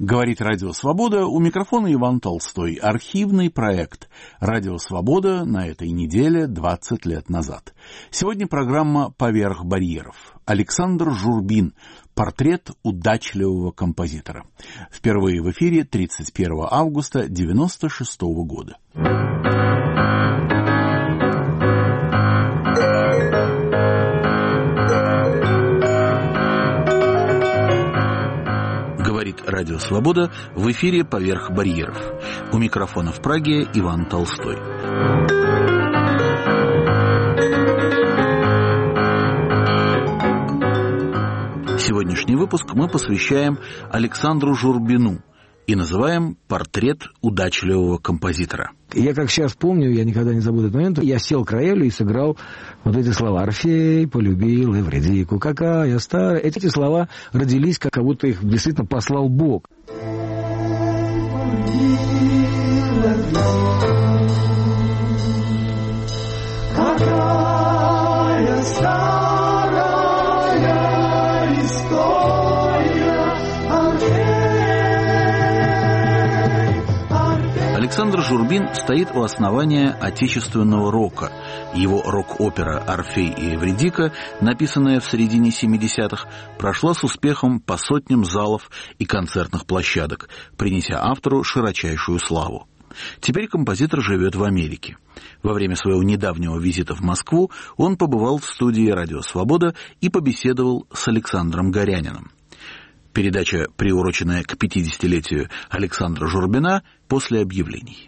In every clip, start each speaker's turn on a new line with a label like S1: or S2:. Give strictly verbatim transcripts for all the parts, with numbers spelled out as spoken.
S1: Говорит Радио Свобода, у микрофона Иван Толстой. Архивный проект Радио Свобода на этой неделе двадцать лет назад. Сегодня программа «Поверх барьеров». Александр Журбин. Портрет удачливого композитора. Впервые в эфире тридцать первого августа девяносто шестого года. Говорит Радио Свобода, в эфире «Поверх барьеров». У микрофона в Праге Иван Толстой. Сегодняшний выпуск мы посвящаем Александру Журбину и называем «Портрет удачливого композитора».
S2: Я как сейчас помню, я никогда не забуду этот момент, я сел к роялю и сыграл вот эти слова. «Орфей полюбил Эвридику, какая старая». Эти слова родились, как будто их действительно послал Бог. Какая старая история,
S1: Александр Журбин стоит у основания отечественного рока. Его рок-опера «Орфей и Эвридика», написанная в середине семидесятых, прошла с успехом по сотням залов и концертных площадок, принеся автору широчайшую славу. Теперь композитор живет в Америке. Во время своего недавнего визита в Москву он побывал в студии «Радио Свобода» и побеседовал с Александром Горяниным. Передача, приуроченная к пятидесятилетию Александра Журбина, после объявлений.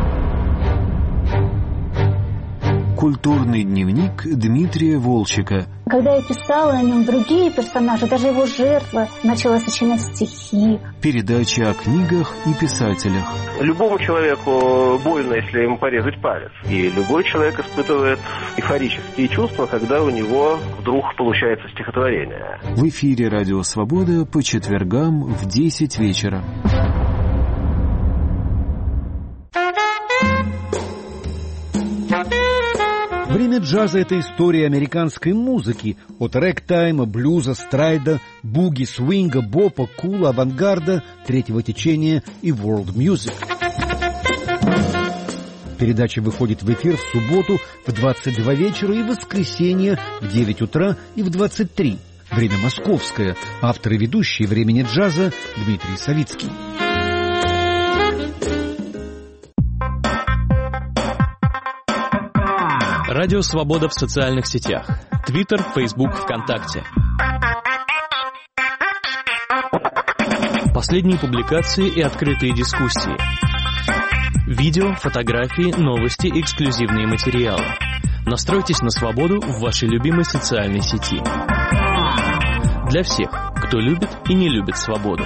S3: Культурный дневник Дмитрия Волчека.
S4: Когда я писала о нем, другие персонажи, даже его жертва, начала сочинять стихи.
S3: Передача о книгах и писателях.
S5: Любому человеку больно, если ему порезать палец. И любой человек испытывает эйфорические чувства, когда у него вдруг получается стихотворение.
S3: В эфире «Радио Свобода» по четвергам в десять вечера.
S6: Время джаза — это история американской музыки, от рэгтайма, блюза, страйда, буги, свинга, бопа, кула, авангарда, третьего течения и world music. Передача выходит в эфир в субботу в двадцать два вечера и в воскресенье в девять утра и в двадцать три. Время московское. Автор и ведущий «Времени джаза» Дмитрий Савицкий.
S7: Радио Свобода в социальных сетях. Твиттер, Фейсбук, ВКонтакте. Последние публикации и открытые дискуссии. Видео, фотографии, новости и эксклюзивные материалы. Настройтесь на свободу в вашей любимой социальной сети. Для всех, кто любит и не любит свободу.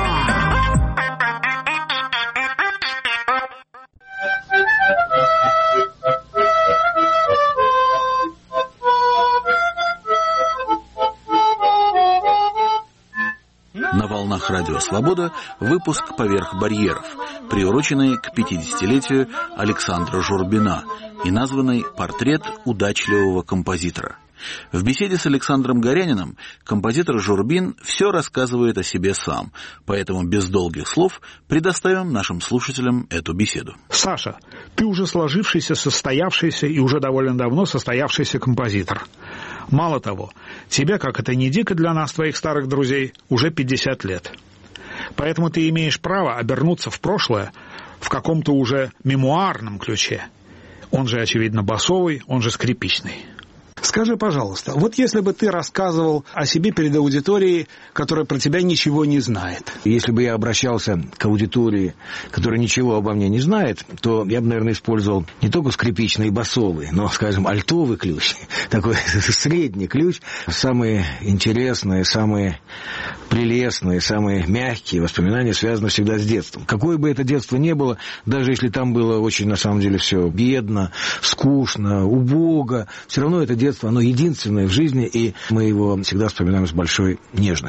S1: На волнах Радио Свобода выпуск «Поверх барьеров», приуроченный к пятидесятилетию Александра Журбина и названный «Портрет удачливого композитора». В беседе с Александром Горяниным композитор Журбин все рассказывает о себе сам, поэтому без долгих слов предоставим нашим слушателям эту беседу.
S8: Саша, ты уже сложившийся, состоявшийся и уже довольно давно состоявшийся композитор. Мало того, тебе, как это не дико для нас, твоих старых друзей, уже пятьдесят лет. Поэтому ты имеешь право обернуться в прошлое в каком-то уже мемуарном ключе. Он же, очевидно, басовый, он же скрипичный. Скажи, пожалуйста, вот если бы ты рассказывал о себе перед аудиторией, которая про тебя ничего не знает.
S2: Если бы я обращался к аудитории, которая ничего обо мне не знает, то я бы, наверное, использовал не только скрипичный и басовый, но, скажем, альтовый ключ, такой средний ключ. Самые интересные, самые прелестные, самые мягкие воспоминания связаны всегда с детством. Какое бы это детство ни было, даже если там было очень, на самом деле, все бедно, скучно, убого, все равно это детство, оно единственное в жизни, и мы его всегда вспоминаем с большой нежностью.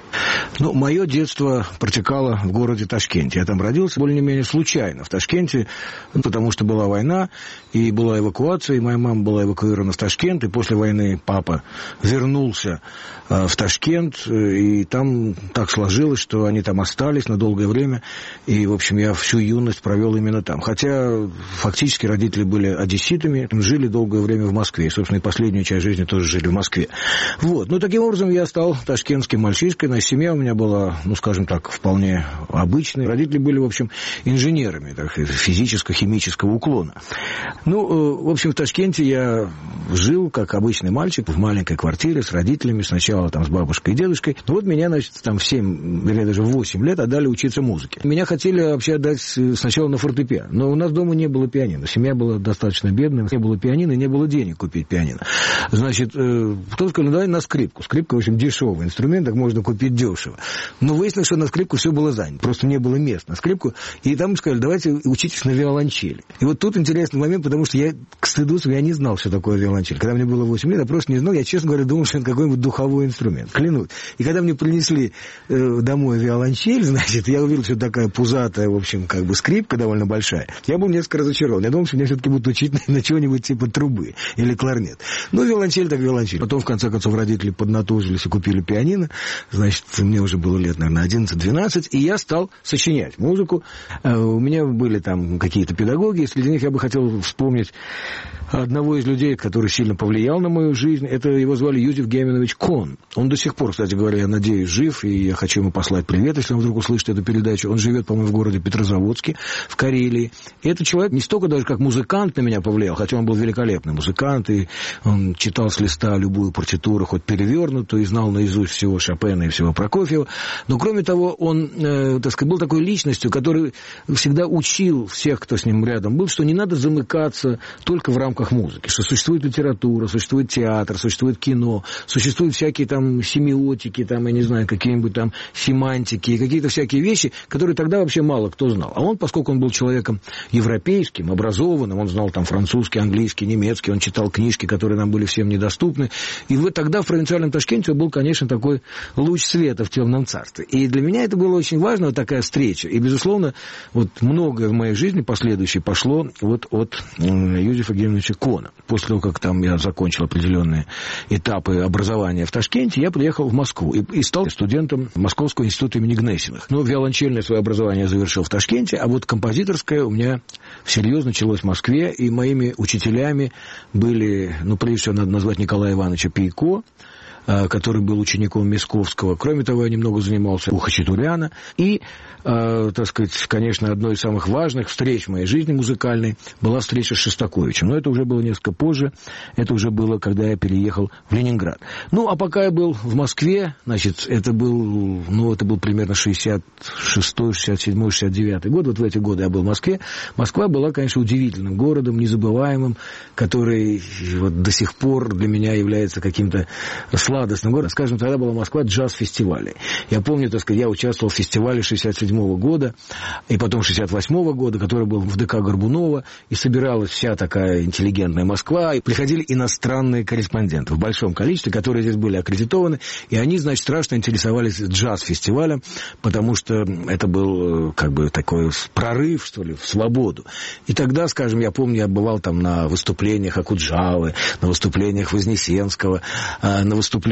S2: Ну, мое детство протекало в городе Ташкенте. Я там родился более-менее случайно в Ташкенте, потому что была война, и была эвакуация, и моя мама была эвакуирована в Ташкент, и после войны папа вернулся в Ташкент, и там так сложилось, что они там остались на долгое время, и, в общем, я всю юность провел именно там. Хотя фактически родители были одесситами, жили долгое время в Москве, и, собственно, и последнюю часть жизни тоже жили в Москве. Вот. Ну, таким образом, я стал ташкентским мальчишкой, на семья у меня была, ну, скажем так, вполне обычная. Родители были, в общем, инженерами, так, физическо-химического уклона. Ну, в общем, в Ташкенте я жил, как обычный мальчик, в маленькой квартире с родителями, сначала там с бабушкой и дедушкой. Ну, вот меня, значит, там в семь, или даже в восемь лет отдали учиться музыке. Меня хотели вообще отдать сначала на фортепиано, но у нас дома не было пианино. Семья была достаточно бедная, не было пианино, не было денег купить пианино. Значит, кто-то сказал, ну, давай на скрипку. Скрипка, в общем, дешевый инструмент, так можно купить дешево. Но выяснилось, что на скрипку все было занято. Просто не было мест на скрипку. И там сказали, давайте учитесь на виолончели. И вот тут интересный момент, потому что я, к стыду, я не знал, что такое виолончель. Когда мне было восемь лет, я просто не знал. Я, честно говоря, думал, что это какой-нибудь духовой инструмент. Клянусь. И когда мне принесли э, домой виолончель, значит, я увидел, что это такая пузатая, в общем, как бы скрипка довольно большая. Я был несколько разочарован. Я думал, что меня все-таки будут учить на, на чего-нибудь типа трубы или кларнет. Ну, виолончель так виолончель. Потом, в конце концов, родители поднатужились и купили пианино. Значит, мне уже было лет, наверное, одиннадцать-двенадцать, и я стал сочинять музыку. У меня были там какие-то педагоги. Среди них я бы хотел вспомнить одного из людей, который сильно повлиял на мою жизнь. Это его звали Юзеф Гейменович Кон. Он до сих пор, кстати говоря, я надеюсь, жив, и я хочу ему послать привет, если он вдруг услышит эту передачу. Он живет, по-моему, в городе Петрозаводске, в Карелии. И этот человек не столько даже как музыкант на меня повлиял, хотя он был великолепный музыкант, и он читал с листа любую партитуру, хоть перевернутую, и знал наизусть всего Шопена и всего Прокофьева. Но, кроме того, он, э, так сказать, был такой личностью, который всегда учил всех, кто с ним рядом был, что не надо замыкаться только в рамках музыки, что существует литература, существует театр, существует кино, существуют всякие там семиотики, там, я не знаю, какие-нибудь там семантики, какие-то всякие вещи, которые тогда вообще мало кто знал. А он, поскольку он был человеком европейским, образованным, он знал там французский, английский, немецкий, он читал книжки, которые нам были всем недоступны, и вот тогда в провинциальном Ташкенте был, конечно, такой луч света в темном царстве. И для меня это было очень важно, вот такая встреча. И, безусловно, вот многое в моей жизни последующей пошло вот от Юзефа Гейменовича Кона. После того, как там я закончил определенные этапы образования в Ташкенте, я приехал в Москву и, и стал студентом Московского института имени Гнесиных. Ну, виолончельное свое образование я завершил в Ташкенте, а вот композиторское у меня всерьез началось в Москве, и моими учителями были, ну, прежде всего, надо назвать Николая Ивановича Пейко, который был учеником Мясковского. Кроме того, я немного занимался у Хачатуряна. И, э, так сказать, конечно, одной из самых важных встреч в моей жизни музыкальной была встреча с Шостаковичем. Но это уже было несколько позже. Это уже было, когда я переехал в Ленинград. Ну, а пока я был в Москве, значит, это был, ну, это был примерно шестьдесят шестой, шестьдесят седьмой, шестьдесят девятый год. Вот в эти годы я был в Москве. Москва была, конечно, удивительным городом, незабываемым, который вот до сих пор для меня является каким-то сладостным городом. Скажем, тогда была Москва джаз-фестивалей. Я помню, так сказать, я участвовал в фестивале шестьдесят седьмого года, и потом шестьдесят восьмого года, который был в ДК Горбунова, и собиралась вся такая интеллигентная Москва, и приходили иностранные корреспонденты в большом количестве, которые здесь были аккредитованы, и они, значит, страшно интересовались джаз-фестивалем, потому что это был, как бы, такой прорыв, что ли, в свободу. И тогда, скажем, я помню, я бывал там на выступлениях Акуджавы, на выступлениях Вознесенского, на выступлениях,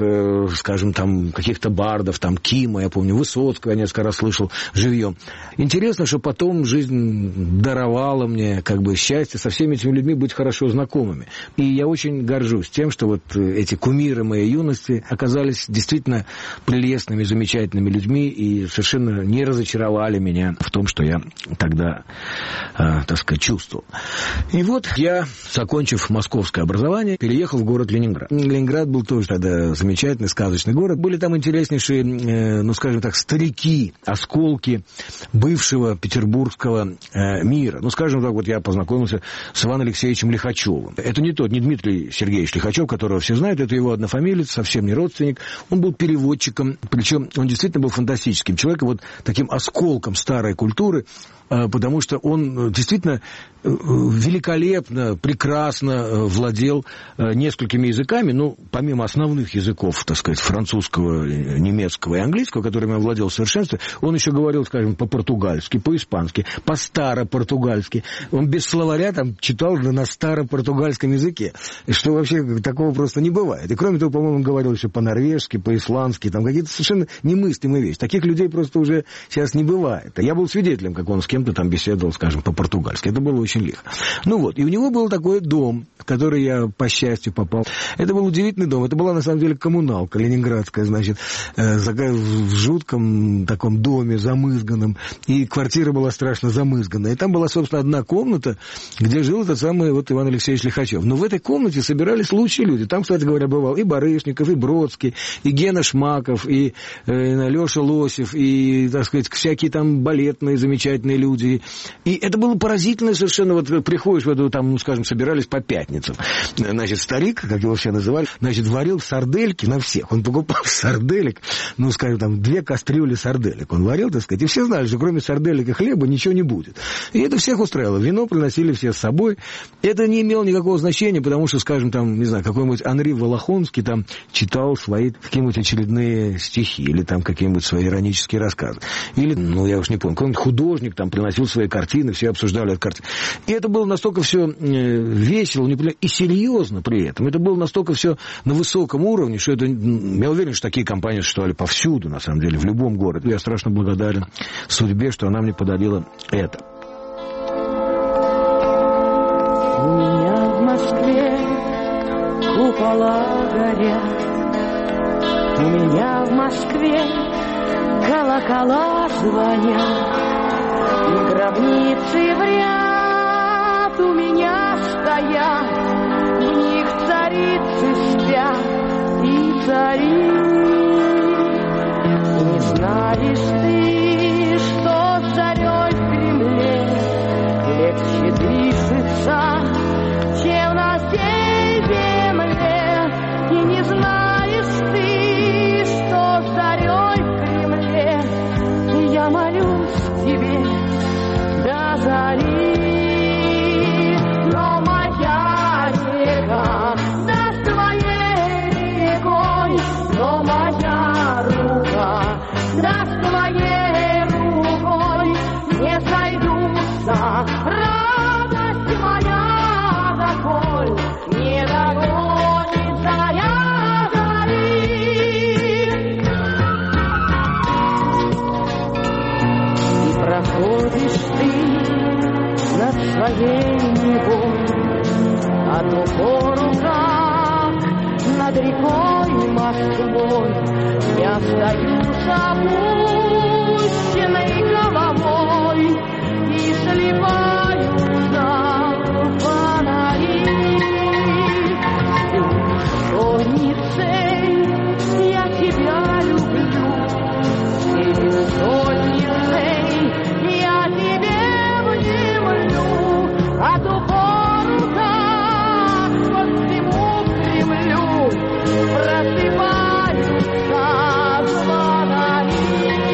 S2: скажем, там, каких-то бардов, там, Кима, я помню, Высоцкого я несколько раз слышал живьем. Интересно, что потом жизнь даровала мне, как бы, счастье со всеми этими людьми быть хорошо знакомыми. И я очень горжусь тем, что вот эти кумиры моей юности оказались действительно прелестными, замечательными людьми и совершенно не разочаровали меня в том, что я тогда, э, так сказать, чувствовал. И вот я, закончив московское образование, переехал в город Ленинград. Ленинград был тоже тогда замечательный, сказочный город. Были там интереснейшие, э, ну, скажем так, старики, осколки бывшего петербургского э, мира. Ну, скажем так, вот я познакомился с Иваном Алексеевичем Лихачевым. Это не тот, не Дмитрий Сергеевич Лихачев, которого все знают, это его однофамилец, совсем не родственник. Он был переводчиком, причем он действительно был фантастическим человеком, вот таким осколком старой культуры, э, потому что он действительно э, великолепно, прекрасно э, владел э, несколькими языками, ну, помимо основных основных языков, так сказать, французского, немецкого и английского, которыми он владел в совершенстве. Он еще говорил, скажем, по-португальски, по-испански, по-старопортугальски. Он без словаря там читал на старопортугальском языке, что вообще такого просто не бывает. И кроме того, по-моему, он говорил еще по-норвежски, по-исландски, там какие-то совершенно немыслимые вещи. Таких людей просто уже сейчас не бывает. Я был свидетелем, как он с кем-то там беседовал, скажем, по-португальски. Это было очень лихо. Ну вот, и у него был такой дом, в который я, по счастью, попал. Это был удивительный дом. Это была, на самом деле, коммуналка ленинградская, значит, в жутком таком доме, замызганном. И квартира была страшно замызганная. И там была, собственно, одна комната, где жил этот самый вот Иван Алексеевич Лихачев. Но в этой комнате собирались лучшие люди. Там, кстати говоря, бывал и Барышников, и Бродский, и Гена Шмаков, и э, Леша Лосев, и, так сказать, всякие там балетные замечательные люди. И это было поразительно совершенно. Вот приходишь в эту, там, ну, скажем, собирались по пятницам. Значит, старик, как его все называли, значит, варил сардельки на всех. Он покупал сарделек, ну, скажем, там, две кастрюли сарделек. Он варил, так сказать, и все знали, что кроме сарделек и хлеба ничего не будет. И это всех устраивало. Вино приносили все с собой. Это не имело никакого значения, потому что, скажем, там, не знаю, какой-нибудь Анри Волохонский там читал свои какие-нибудь очередные стихи или там какие-нибудь свои иронические рассказы. Или, ну, я уж не помню, какой-нибудь художник там приносил свои картины, все обсуждали эту картину. И это было настолько все весело и серьезно при этом. Это было настолько все на высоком уровне, что это, я уверен, что такие компании существовали повсюду, на самом деле, в любом городе. Я страшно благодарен судьбе, что она мне подарила это.
S9: У меня в Москве купола горят, у меня в Москве колокола звонят, и гробницы в ряд у меня стоят, в них царицы спят и цари. Не знаешь ты, что царей в Кремле легче дышится, чем на сей земле. И не знаешь ты, что царей в Кремле я молюсь тебе до зари. Но моя река, да с твоей рекой, но моя рука, да с твоей рукой не сойдутся. Радость моя, доколь не догонится я зари. И проходишь ты над своей Невой, а то пору как над рекой Москвой я стою с опущенной головой и сливаются фонари. Бессонницей я тебя люблю, и бессонницей я тебе внемлю, а то пору как по всему Кремлю просыпаются звонари.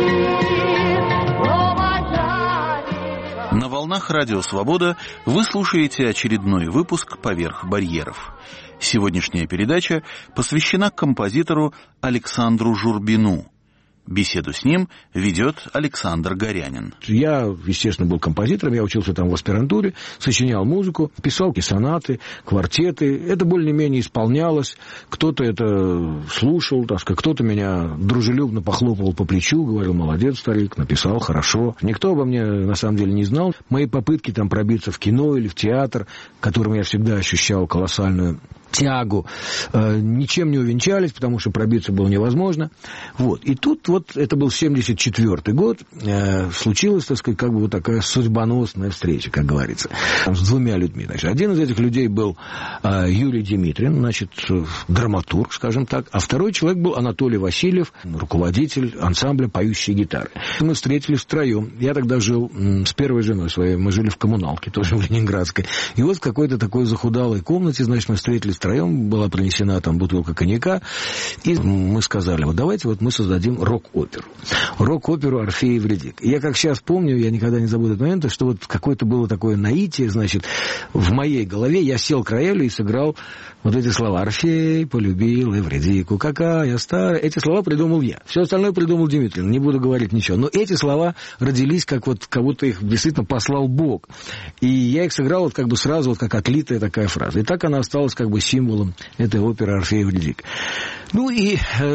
S1: На волнах Радио Свобода вы слушаете очередной выпуск «Поверх барьеров». Сегодняшняя передача посвящена композитору Александру Журбину. Беседу с ним ведет Александр Горянин.
S2: Я, естественно, был композитором, я учился там в аспирантуре, сочинял музыку, писал сонаты, квартеты. Это более-менее исполнялось. Кто-то это слушал, так сказать, кто-то меня дружелюбно похлопывал по плечу, говорил: молодец, старик, написал хорошо. Никто обо мне, на самом деле, не знал. Мои попытки там пробиться в кино или в театр, которым я всегда ощущал колоссальную тягу, э, ничем не увенчались, потому что пробиться было невозможно. Вот. И тут вот, это был семьдесят четвёртый год, э, случилась, так сказать, как бы вот такая судьбоносная встреча, как говорится, там, с двумя людьми. Значит, один из этих людей был э, Юрий Димитрин, значит, драматург, скажем так, а второй человек был Анатолий Васильев, руководитель ансамбля «Поющие гитары». Мы встретились втроем. Я тогда жил м, с первой женой своей, мы жили в коммуналке, тоже в Ленинградской. И вот в какой-то такой захудалой комнате, значит, мы встретились втроем, была принесена там бутылка коньяка, и мы сказали, вот давайте вот мы создадим рок-оперу. Рок-оперу «Орфей и Евридика». Я как сейчас помню, я никогда не забуду этот момент, что вот какое-то было такое наитие, значит, в моей голове я сел к роялю и сыграл вот эти слова. «Орфей полюбил Евридику, какая старая». Эти слова придумал я. Все остальное придумал Дмитрий, не буду говорить ничего. Но эти слова родились, как вот кого-то их действительно послал Бог. И я их сыграл вот как бы сразу, вот как отлитая такая фраза. И так она осталась как бы символом этой оперы «Орфей и Евридика». Ну и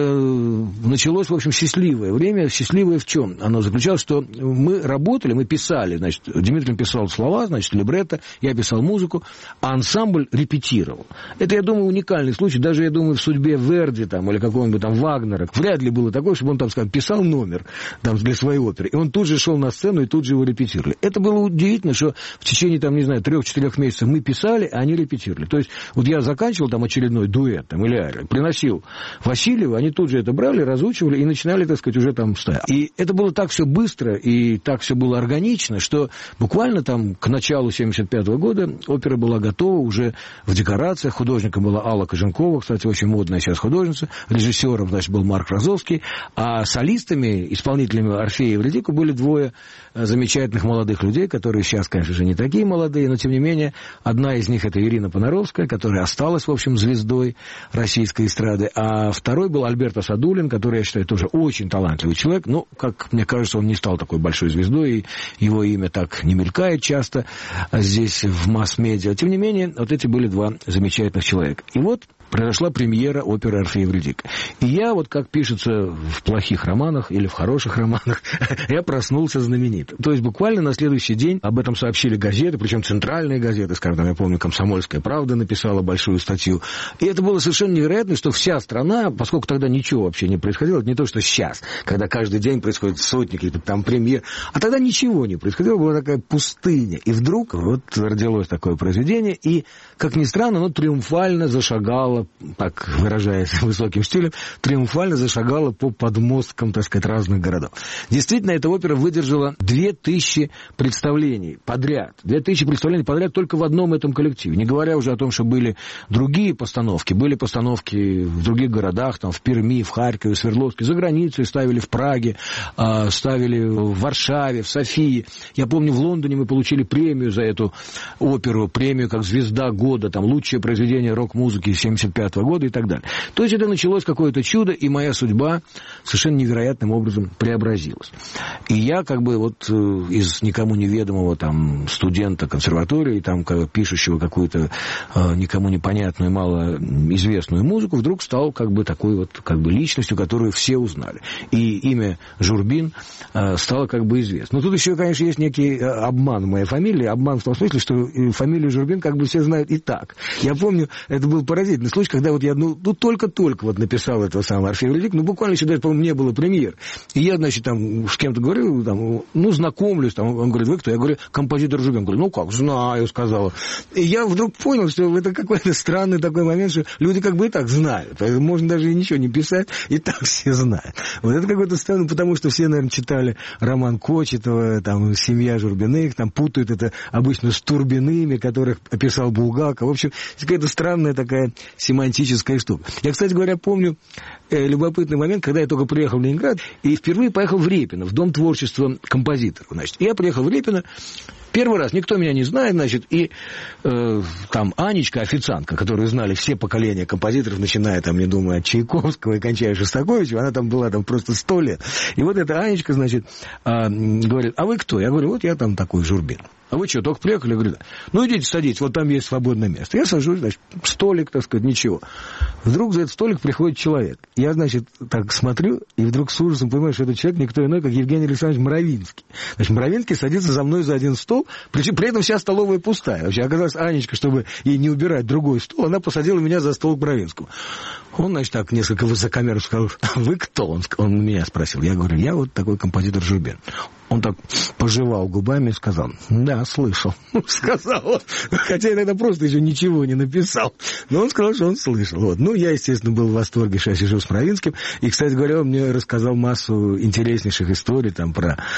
S2: э, началось, в общем, счастливое время. Счастливое в чем? Оно заключалось, что мы работали, мы писали, значит, Дмитрий писал слова, значит, либретто, я писал музыку, а ансамбль репетировал. Это, я думаю, уникальный случай. Даже, я думаю, в судьбе Верди там, или какого-нибудь там Вагнера вряд ли было такое, чтобы он там, скажем, писал номер там, для своей оперы, и он тут же шел на сцену и тут же его репетировали. Это было удивительно, что в течение, там, не знаю, трех-четырех месяцев мы писали, а они репетировали. То есть, вот я заканчивал там очередной дуэт, там, или арию, приносил Васильева, они тут же это брали, разучивали и начинали, так сказать, уже там ставить. И это было так все быстро и так все было органично, что буквально там к началу семьдесят пятого года опера была готова уже в декорациях. Художником была Алла Коженкова, кстати, очень модная сейчас художница. Режиссером, значит, был Марк Розовский. А солистами, исполнителями «Орфея и Евридику» были двое замечательных молодых людей, которые сейчас, конечно же, не такие молодые, но, тем не менее, одна из них — это Ирина Понаровская, которая осталась, в общем, звездой российской эстрады, а второй был Альберто Садулин, который, я считаю, тоже очень талантливый человек. Ну, как мне кажется, он не стал такой большой звездой, и его имя так не мелькает часто здесь в масс-медиа. Тем не менее, вот эти были два замечательных человека. И вот произошла премьера оперы «Орфей и Евридика». И я, вот как пишется в плохих романах или в хороших романах, я проснулся знаменитым. То есть буквально на следующий день об этом сообщили газеты, причем центральные газеты, скажем, я помню, «Комсомольская правда» написала большую статью. И это было совершенно невероятно, что вся страна, поскольку тогда ничего вообще не происходило, это не то, что сейчас, когда каждый день происходит сотни каких-то там премьер, а тогда ничего не происходило, была такая пустыня. И вдруг вот родилось такое произведение, и, как ни странно, оно триумфально зашагало, так выражаясь высоким стилем, триумфально зашагала по подмосткам, так сказать, разных городов. Действительно, эта опера выдержала две тысячи представлений подряд. Две тысячи представлений подряд только в одном этом коллективе. Не говоря уже о том, что были другие постановки. Были постановки в других городах, там, в Перми, в Харькове, в Свердловске, за границей ставили в Праге, ставили в Варшаве, в Софии. Я помню, в Лондоне мы получили премию за эту оперу, премию как «Звезда года», там, лучшее произведение рок-музыки семьдесят пятого года и так далее. То есть это началось какое-то чудо, и моя судьба совершенно невероятным образом преобразилась. И я как бы вот из никому неведомого там студента консерватории, там пишущего какую-то э, никому непонятную, малоизвестную музыку, вдруг стал как бы такой вот как бы личностью, которую все узнали. И имя Журбин э, стало как бы известно. Но тут еще, конечно, есть некий обман в моей фамилии. Обман в том смысле, что фамилию Журбин как бы все знают и так. Я помню, это был поразительный случай, когда вот я, ну, ну только-только вот написал этого самого «Орфея и Евридика», ну, буквально еще даже, по-моему, не было премьер. И я, значит, там с кем-то говорю, там, ну, знакомлюсь, там, он говорит, вы кто? Я говорю, композитор Журбин. Я говорю, ну как, знаю, сказала. И я вдруг понял, что это какой-то странный такой момент, что люди как бы и так знают. Можно даже и ничего не писать, и так все знают. Вот это какой-то странный, потому что все, наверное, читали роман Кочетова, там, «Семья Журбиных», там, путают это обычно с Турбиными, которых описал Булгаков. В общем, какая-то странная такая семантическая штука. Я, кстати говоря, помню э, любопытный момент, когда я только приехал в Ленинград и впервые поехал в Репино, в Дом творчества композиторов. Значит, я приехал в Репино первый раз, никто меня не знает, значит, и э, там Анечка, официантка, которую знали все поколения композиторов, начиная, там, не думаю, от Чайковского и кончая Шостаковичем, она там была там просто сто лет. И вот эта Анечка, значит, э, говорит, а вы кто? Я говорю, вот я там такой Журбин. А вы что, только приехали? Я говорю, да. Ну, идите садитесь, вот там есть свободное место. Я сажусь, значит, столик, так сказать, ничего. Вдруг за этот столик приходит человек. Я, значит, так смотрю, и вдруг с ужасом понимаю, что этот человек никто иной, как Евгений Александрович Моровинский. Значит, Моровинский садится за мной за один стол, причем при этом вся столовая пустая. Вообще, оказалось, Анечка, чтобы ей не убирать другой стол, она посадила меня за стол к Моровинскому. Он, значит, так несколько высокомерно сказал, вы кто? Он, он меня спросил. Я говорю, я вот такой композитор Журбин. Он так пожевал губами и сказал, да, слышал. Сказал, хотя я тогда просто еще ничего не написал. Но он сказал, что он слышал. Вот. Ну, я, естественно, был в восторге, что я сижу с Моровинским. И, кстати говоря, он мне рассказал массу интереснейших историй там про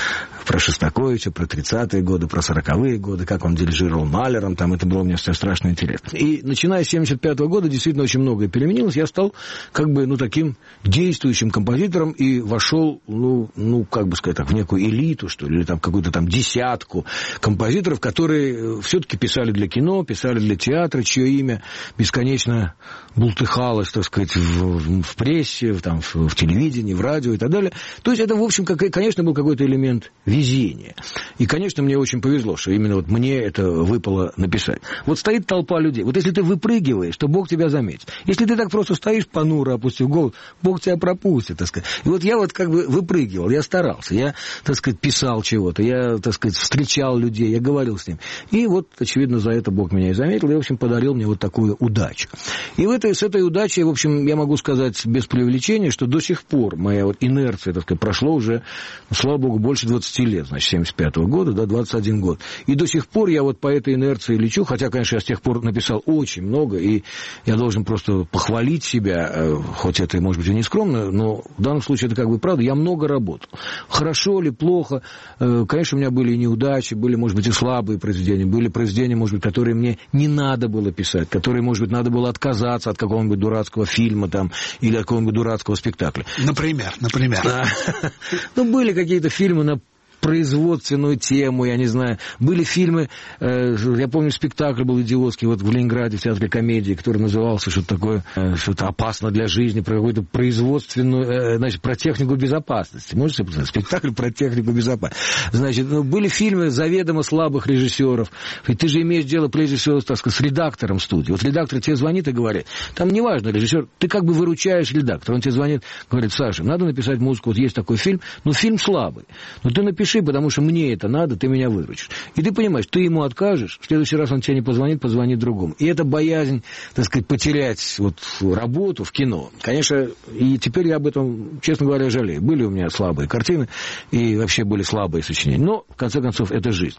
S2: про Шостаковича, про тридцатые годы, про сороковые годы, как он дирижировал Малером, там это было мне все страшно интересно. И начиная с семьдесят пятого года действительно очень многое переменилось, я стал как бы, ну, таким действующим композитором и вошел, ну, ну, как бы сказать так, в некую элиту, что ли, или там какую-то там десятку композиторов, которые все-таки писали для кино, писали для театра, чье имя бесконечно бултыхалось, так сказать, в, в прессе, в, там, в, в телевидении, в радио и так далее. То есть это, в общем, как, конечно, был какой-то элемент везения. И, конечно, мне очень повезло, что именно вот мне это выпало написать. Вот стоит толпа людей. Вот если ты выпрыгиваешь, то Бог тебя заметит. Если ты так просто стоишь понуро, опустив голову, Бог тебя пропустит, так сказать. И вот я вот как бы выпрыгивал, я старался, я, так сказать, писал чего-то, я, так сказать, встречал людей, я говорил с ним. И вот, очевидно, за это Бог меня и заметил, и, в общем, подарил мне вот такую удачу. И в этой, с этой удачей, в общем, я могу сказать без преувеличения, что до сих пор моя вот инерция, так сказать, прошло уже, слава Богу, больше двадцати лет, значит, семьдесят пятого года, да, двадцать один год. И до сих пор я вот по этой инерции лечу, хотя, конечно, я с тех пор написал очень много, и я должен просто похвалить себя, хоть это, может быть, и не скромно, но в данном случае это как бы правда, я много работал. Хорошо ли, плохо, конечно, у меня были и неудачи, были, может быть, и слабые произведения, были произведения, может быть, которые мне не надо было писать, которые, может быть, надо было отказаться от какого-нибудь дурацкого фильма там, или от какого-нибудь дурацкого спектакля.
S8: Например, например.
S2: Ну, были какие-то фильмы на производственную тему, я не знаю. Были фильмы, э, я помню, спектакль был идиотский вот в Ленинграде, в театре комедии, который назывался что-то такое, э, что-то опасно для жизни, про какую-то производственную, э, значит, про технику безопасности. Можете себе представить? Спектакль про технику безопасности. Значит, ну, были фильмы заведомо слабых режиссеров. Ведь ты же имеешь дело, прежде всего, так сказать, с редактором студии. Вот редактор тебе звонит и говорит, там неважно, режиссер, ты как бы выручаешь редактора. Он тебе звонит, говорит, Саша, надо написать музыку, вот есть такой фильм, но фильм слабый. Но ты напиши, потому что мне это надо, ты меня выручишь. И ты понимаешь, ты ему откажешь, в следующий раз он тебе не позвонит, позвонит другому. И это боязнь, так сказать, потерять вот работу в кино. Конечно, и теперь я об этом, честно говоря, жалею. Были у меня слабые картины, и вообще были слабые сочинения. Но, в конце концов, это жизнь.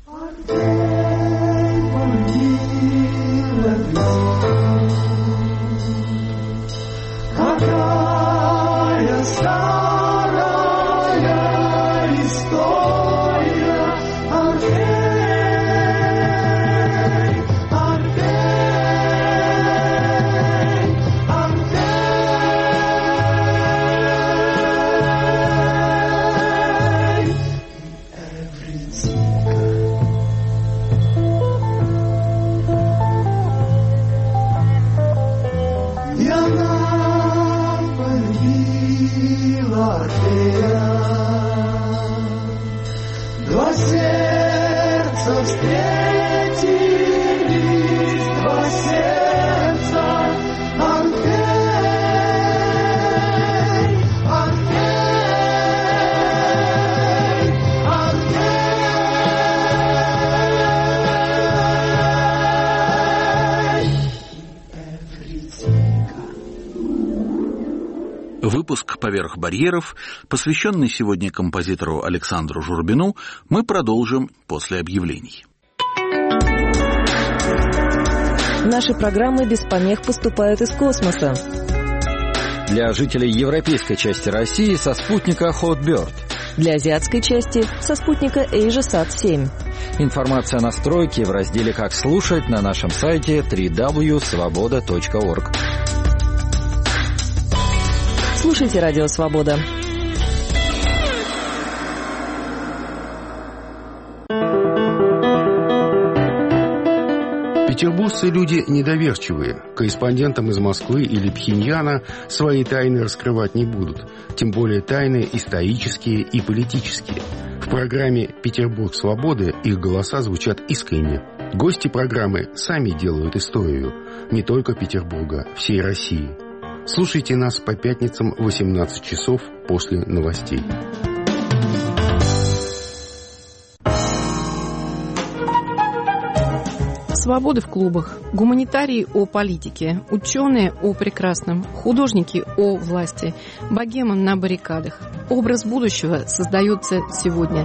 S1: Выпуск «Поверх барьеров», посвященный сегодня композитору Александру Журбину, мы продолжим после объявлений.
S10: Наши программы без помех поступают из космоса.
S11: Для жителей европейской части России со спутника Hotbird.
S10: Для азиатской части со спутника AsiaSat семь.
S11: Информация о настройке в разделе «Как слушать» на нашем сайте дабл ю дабл ю дабл ю точка свобода точка орг.
S10: Слушайте «Радио Свобода».
S12: Петербуржцы люди недоверчивые. Корреспондентам из Москвы или Пхеньяна свои тайны раскрывать не будут. Тем более тайны исторические и политические. В программе «Петербург свободы» их голоса звучат искренне. Гости программы сами делают историю. Не только Петербурга, всей России. Слушайте нас по пятницам в восемнадцать часов после новостей.
S13: Свободы в клубах, гуманитарии о политике, ученые о прекрасном, художники о власти, богема на баррикадах. Образ будущего создается сегодня.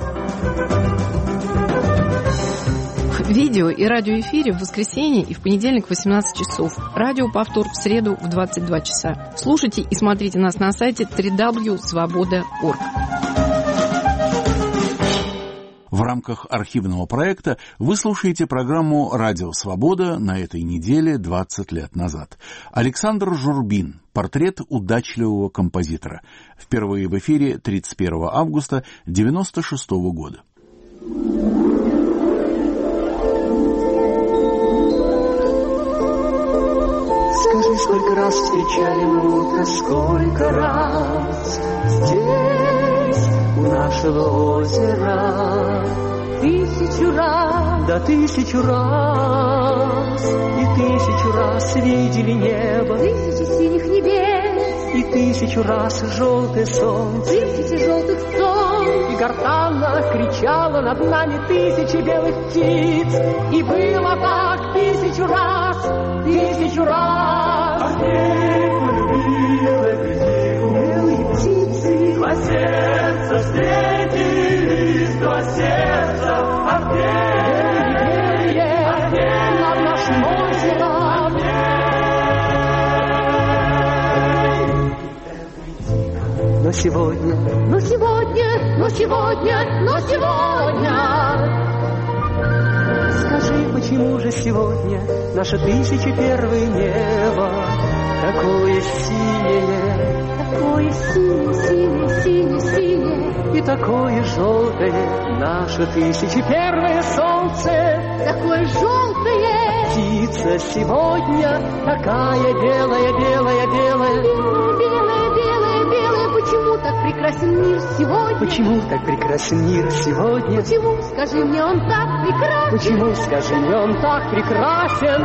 S13: В видео и радиоэфире в воскресенье и в понедельник в восемнадцать часов. Радиоповтор в среду в двадцать два часа. Слушайте и смотрите нас на сайте дабл ю дабл ю дабл ю точка свобода точка орг.
S1: В рамках архивного проекта вы слушаете программу «Радио Свобода» на этой неделе двадцать лет назад. Александр Журбин. Портрет удачливого композитора. Впервые в эфире тридцать первого августа девяносто шестого года.
S9: Скажи, сколько раз встречали мы утро, сколько раз здесь, у нашего озера. Тысячу раз, да тысячу раз, и тысячу раз видели небо, тысячи синих небес, и тысячу раз желтое солнце, тысячи желтых солнц, и гортанно кричала над нами тысячи белых птиц, и было так тысячу раз, тысячу раз. Артель полюбила птицу, белые птицы, два сердца встретились, два сердца, артель, артель над нашим озером. Но сегодня, но сегодня, но сегодня, но сегодня. Скажи, почему же сегодня наше тысяча первое небо такое синее, такое синее, синее, синее, синее, и такое желтое наше тысяча первое солнце, такое желтое. Птица сегодня такая белая, белая, белая, белая, белая, белая. Почему так прекрасен мир сегодня? Почему так прекрасен мир сегодня? Почему, скажи мне, он так прекрасен? Почему, скажи мне, он так прекрасен?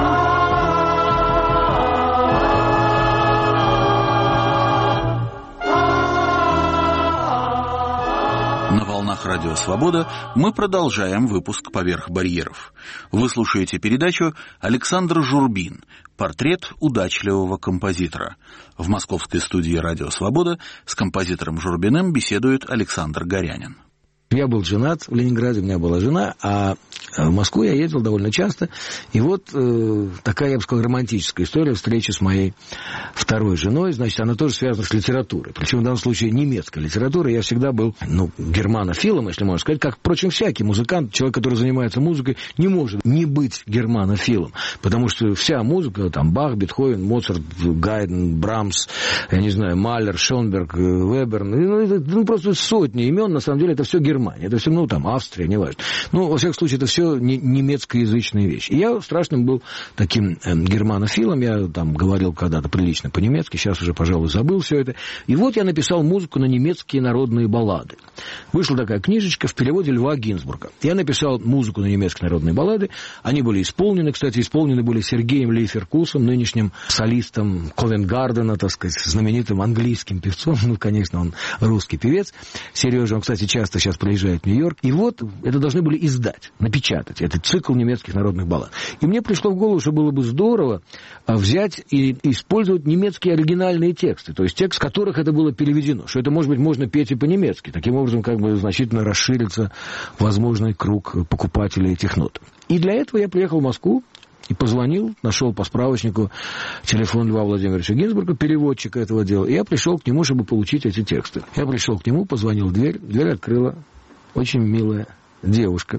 S1: На волнах Радио Свобода мы продолжаем выпуск «Поверх барьеров». Вы слушаете передачу «Александр Журбин. Портрет удачливого композитора». В московской студии «Радио Свобода» с композитором Журбиным беседует Александр Горянин.
S2: Я был женат в Ленинграде, у меня была жена, а в Москву я ездил довольно часто. И вот э, такая, я бы сказал, романтическая история встречи с моей второй женой. Значит, она тоже связана с литературой. Причем в данном случае немецкая литература. Я всегда был, ну, германофилом, если можно сказать, как, впрочем, всякий музыкант, человек, который занимается музыкой, не может не быть германофилом. Потому что вся музыка, там, Бах, Бетховен, Моцарт, Гайден, Брамс, я не знаю, Малер, Шонберг, Вебер, ну, это, ну, просто сотни имен, на самом деле, это все Германия. Это все, ну, там, Австрия, неважно. Ну, во всяком случае, это все не, немецкоязычные вещи. И я страшным был таким э, германофилом. Я там говорил когда-то прилично по-немецки, сейчас уже, пожалуй, забыл все это. И вот я написал музыку на немецкие народные баллады. Вышла такая книжечка в переводе Льва Гинзбурга. Я написал музыку на немецкие народные баллады. Они были исполнены, кстати, исполнены были Сергеем Лейферкусом, нынешним солистом Ковенгардена, так сказать, знаменитым английским певцом. Ну, конечно, он русский певец. Сережа, он, кстати, часто сейчас приезжает в Нью-Йорк. И вот это должны были издать, напечатать, этот цикл немецких народных баллад. И мне пришло в голову, что было бы здорово взять и использовать немецкие оригинальные тексты, то есть текст, в которых это было переведено, что это, может быть, можно петь и по-немецки. Таким образом, как бы значительно расширится возможный круг покупателей этих нот. И для этого я приехал в Москву и позвонил, нашел по справочнику телефон Льва Владимировича Гинзбурга, переводчика этого дела, и я пришел к нему, чтобы получить эти тексты. Я пришел к нему, позвонил в дверь, дверь открыла очень милая девушка.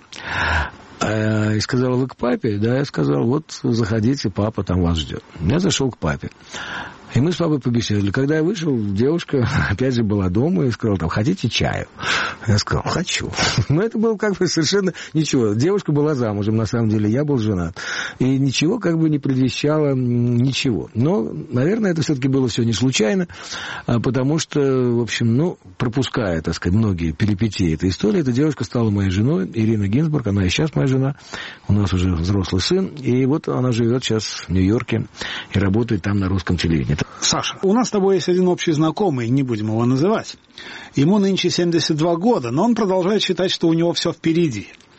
S2: И сказала: вы к папе? Да, я сказал: вот заходите, папа там вас ждет. Я зашел к папе. И мы с папой побеседовали. Когда я вышел, девушка опять же была дома и сказала: там, хотите чаю? Я сказал: хочу. Но это было как бы совершенно ничего. Девушка была замужем, на самом деле, я был женат. И ничего как бы не предвещало ничего. Но, наверное, это все-таки было все не случайно, потому что, в общем, ну, пропуская, так сказать, многие перипетии этой истории, эта девушка стала моей женой, Ирина Гинзбург, она и сейчас моя жена, у нас уже взрослый сын, и вот она живет сейчас в Нью-Йорке и работает там на русском телевидении.
S8: Саша, у нас с тобой есть один общий знакомый, не будем его называть. Ему нынче семьдесят два года, но он продолжает считать, что у него все впереди.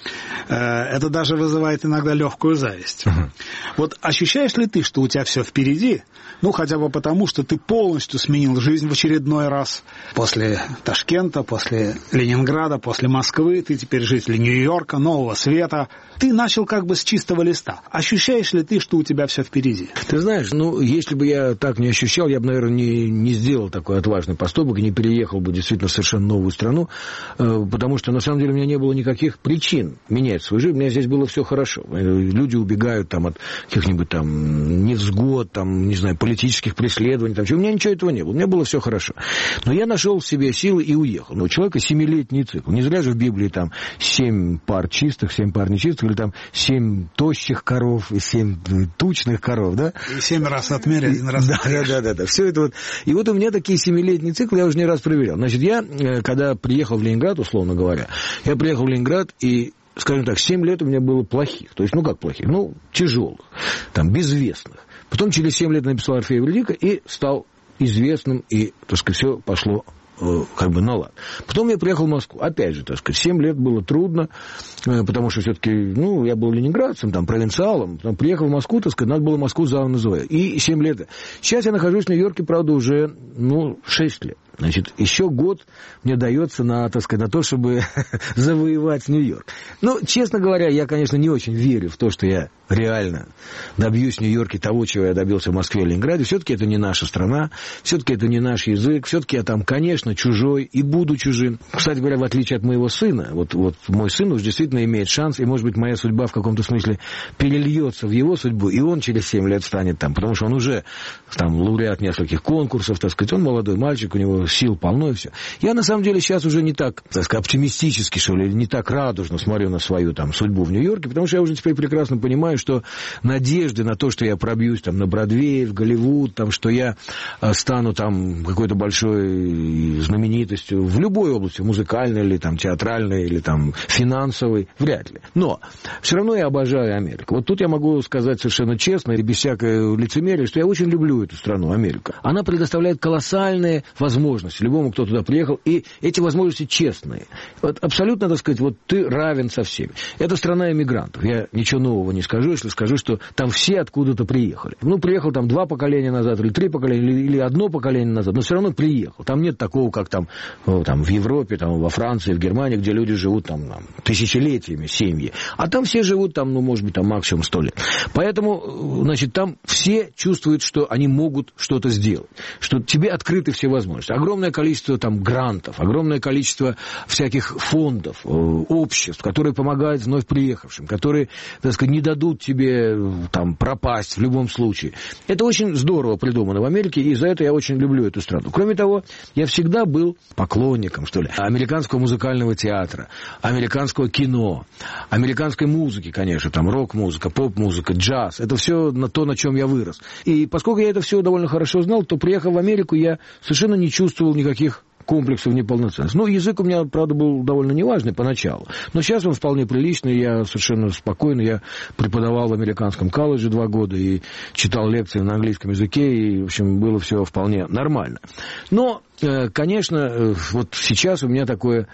S8: Это даже вызывает иногда легкую зависть.
S2: Uh-huh.
S8: Вот ощущаешь ли ты, что у тебя все впереди? Ну, хотя бы потому, что ты полностью сменил жизнь в очередной раз. После Ташкента, после Ленинграда, после Москвы, ты теперь житель Нью-Йорка, Нового Света. Ты начал как бы с чистого листа. Ощущаешь ли ты, что у тебя все впереди?
S2: Ты знаешь, ну, если бы я так не ощущал, я бы, наверное, не, не сделал такой отважный поступок и не переехал бы действительно в совершенно новую страну, потому что, на самом деле, у меня не было никаких причин менять свою жизнь. У меня здесь было все хорошо. Люди убегают там от каких-нибудь там невзгод, там, не знаю, политических преследований. Там, у меня ничего этого не было. У меня было все хорошо. Но я нашел в себе силы и уехал. Но у человека семилетний цикл. Не зря же в Библии там семь пар чистых, семь пар нечистых, или там семь тощих коров и семь тучных коров, да?
S8: И семь раз отмерь, один раз
S2: да, да, да, да, да. Все это вот. И вот у меня такие семилетние циклы я уже не раз проверял. Значит, я, когда приехал в Ленинград, условно говоря, я приехал в Ленинград, и, скажем так, семь лет у меня было плохих. То есть, ну как плохих? Ну, тяжелых, там, безвестных. Потом через семь лет написал Орфей и Эвридика и стал известным, и, так сказать, все пошло как бы на лад. Потом я приехал в Москву. Опять же, так сказать, семь лет было трудно, потому что все-таки, ну, я был ленинградцем, там, провинциалом. Потом приехал в Москву, так сказать, надо было Москву заново называть. И семь лет. Сейчас я нахожусь в Нью-Йорке, правда, уже, ну, шесть лет. Значит, еще год мне дается на, так сказать, на то, чтобы завоевать Нью-Йорк. Ну, честно говоря, я, конечно, не очень верю в то, что я реально добьюсь в Нью-Йорке того, чего я добился в Москве и Ленинграде. Все-таки это не наша страна, все-таки это не наш язык, все-таки я там, конечно, чужой и буду чужим. Кстати говоря, в отличие от моего сына, вот, вот мой сын уж действительно имеет шанс, и, может быть, моя судьба в каком-то смысле перельется в его судьбу, и он через семь лет станет там, потому что он уже там лауреат нескольких конкурсов, так сказать, он молодой мальчик, у него сил полно и все. Я, на самом деле, сейчас уже не так, так сказать, оптимистически, что ли, не так радужно смотрю на свою там судьбу в Нью-Йорке, потому что я уже теперь прекрасно понимаю, что надежды на то, что я пробьюсь там на Бродвей, в Голливуд, там, что я стану там какой-то большой знаменитостью в любой области, музыкальной или там театральной, или там финансовой, вряд ли. Но все равно я обожаю Америку. Вот тут я могу сказать совершенно честно и без всякого лицемерия, что я очень люблю эту страну, Америку. Она предоставляет колоссальные возможности любому, кто туда приехал, и эти возможности честные. Вот абсолютно, так сказать, вот ты равен со всеми. Это страна эмигрантов. Я ничего нового не скажу, если скажу, что там все откуда-то приехали. Ну, приехал там два поколения назад, или три поколения, или, или одно поколение назад, но все равно приехал. Там нет такого, как там, ну, там в Европе, там, во Франции, в Германии, где люди живут там, там тысячелетиями, семьи. А там все живут там, ну, может быть, там максимум сто лет. Поэтому, значит, там все чувствуют, что они могут что-то сделать, что тебе открыты все возможности. Огромное количество там грантов, огромное количество всяких фондов, обществ, которые помогают вновь приехавшим, которые, так сказать, не дадут тебе там пропасть в любом случае. Это очень здорово придумано в Америке, и за это я очень люблю эту страну. Кроме того, я всегда был поклонником, что ли, американского музыкального театра, американского кино, американской музыки, конечно, там рок-музыка, поп-музыка, джаз. Это все на то, на чем я вырос. И поскольку я это все довольно хорошо знал, то, приехав в Америку, я совершенно не чувствовал никаких комплексов неполноценности. Ну, язык у меня, правда, был довольно неважный поначалу, но сейчас он вполне приличный, я совершенно спокойно, я преподавал в американском колледже два года и читал лекции на английском языке, и, в общем, было все вполне нормально. Но, конечно, вот сейчас у меня такое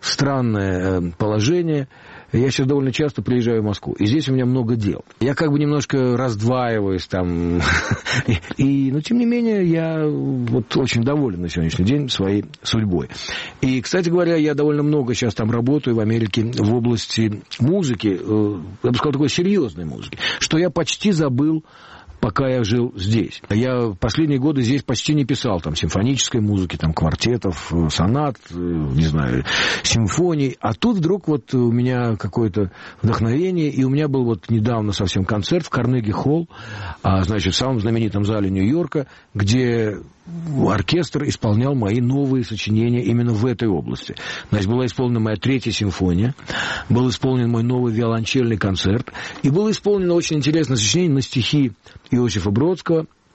S2: странное положение. Я сейчас довольно часто приезжаю в Москву, и здесь у меня много дел. Я как бы немножко раздваиваюсь там, и, но тем не менее я вот очень доволен на сегодняшний день своей судьбой. И, кстати говоря, я довольно много сейчас там работаю в Америке в области музыки, я бы сказал, такой серьезной музыки, что я почти забыл, пока я жил здесь. Я последние годы здесь почти не писал там симфонической музыки, там квартетов, сонат, не знаю, симфоний. А тут вдруг вот у меня какое-то вдохновение, и у меня был вот недавно совсем концерт в Карнеги-холл, а, значит, в самом знаменитом зале Нью-Йорка, где оркестр исполнял мои новые сочинения именно в этой области. Значит, была исполнена моя третья симфония, был исполнен мой новый виолончельный концерт, и было исполнено очень интересное сочинение на стихи Иосифа Бродского,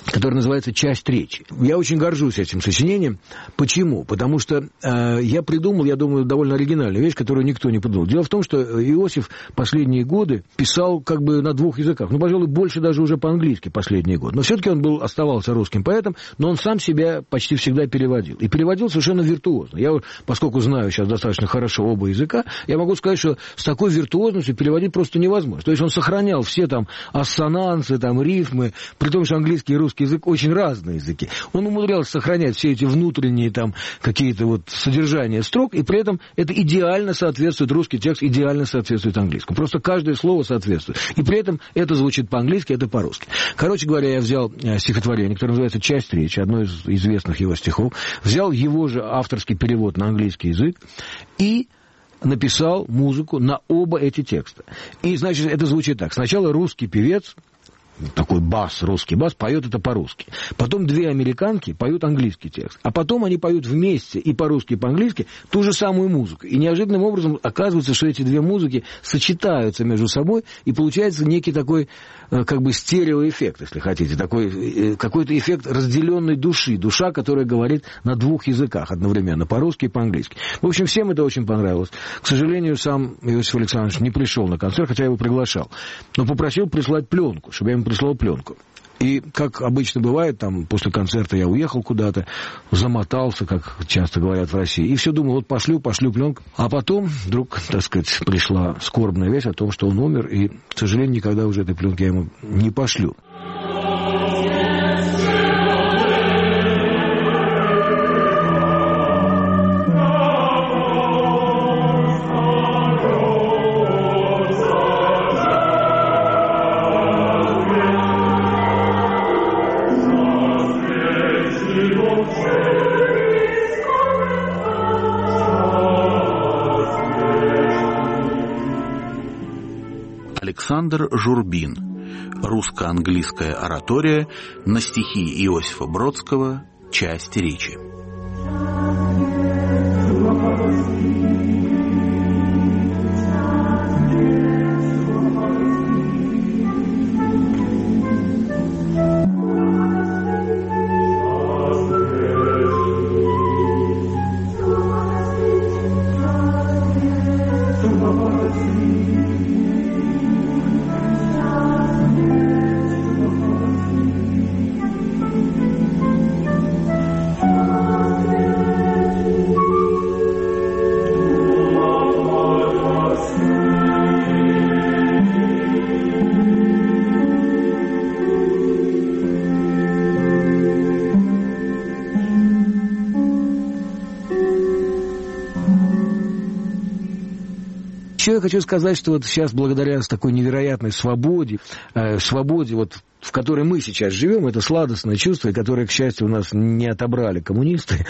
S2: который называется «Часть речи». Я очень горжусь этим сочинением. Почему? Потому что э, я придумал, я думаю, довольно оригинальную вещь, которую никто не придумал. Дело в том, что Иосиф последние годы писал как бы на двух языках. Ну, пожалуй, больше даже уже по-английски последние годы. Но все-таки он был, оставался русским поэтом, но он сам себя почти всегда переводил. И переводил совершенно виртуозно. Я, поскольку знаю сейчас достаточно хорошо оба языка, я могу сказать, что с такой виртуозностью переводить просто невозможно. То есть он сохранял все там ассонансы, там, рифмы, при том, что английский и русский язык очень разные языки. Он умудрялся сохранять все эти внутренние там какие-то вот содержания строк, и при этом это идеально соответствует, русский текст идеально соответствует английскому. Просто каждое слово соответствует. И при этом это звучит по-английски, это по-русски. Короче говоря, я взял стихотворение, которое называется «Часть речи», одно из известных его стихов, взял его же авторский перевод на английский язык и написал музыку на оба эти текста. И, значит, это звучит так. Сначала русский певец, такой бас, русский бас, поет это по-русски. Потом две американки поют английский текст. А потом они поют вместе и по-русски, и по-английски ту же самую музыку. И неожиданным образом оказывается, что эти две музыки сочетаются между собой, и получается некий такой, как бы, стереоэффект, если хотите. Такой, какой-то эффект разделенной души. Душа, которая говорит на двух языках одновременно, по-русски и по-английски. В общем, всем это очень понравилось. К сожалению, сам Иосиф Александрович не пришел на концерт, хотя я его приглашал. Но попросил прислать пленку, чтобы я ему прислал пленку. И, как обычно бывает, там, после концерта я уехал куда-то, замотался, как часто говорят в России, и все думал, вот пошлю, пошлю пленку. А потом вдруг, так сказать, пришла скорбная весть о том, что он умер, и, к сожалению, никогда уже этой пленки я ему не пошлю.
S1: Александр Журбин. Русско-английская оратория на стихи Иосифа Бродского «Часть речи».
S2: Еще я хочу сказать, что вот сейчас, благодаря такой невероятной свободе, э, свободе, вот, в которой мы сейчас живем, это сладостное чувство, и которое, к счастью, у нас не отобрали коммунисты.